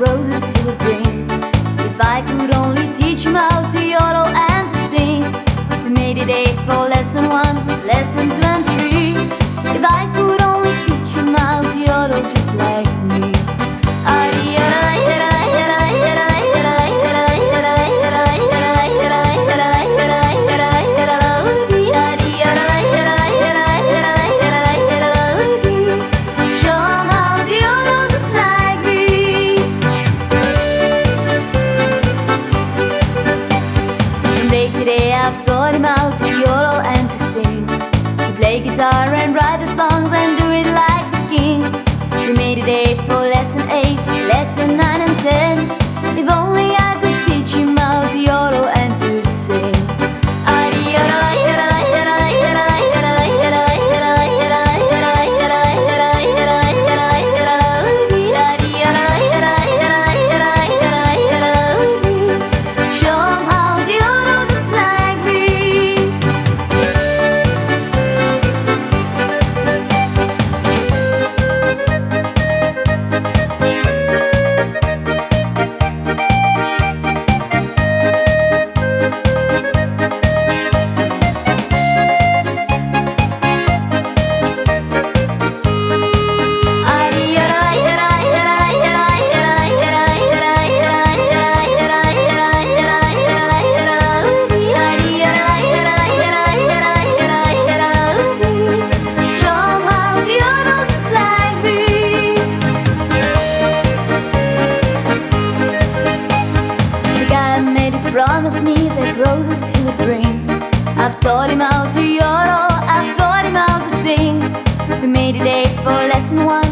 roses he would bring. If I could only teach him how to yodel and to sing. We made it 8 for lesson 1, lesson 23. If I could only teach him how to yodel just like me. I've taught him how to yodel and to sing, to play guitar and write the songs and do it like the king. We made it 8 for lesson 8, lesson 9 and 10. If only I could teach him how to yodel and to sing. Promised me that roses he would bring. I've taught him how to yodel, I've taught him how to sing. We made it 8 for lesson 1.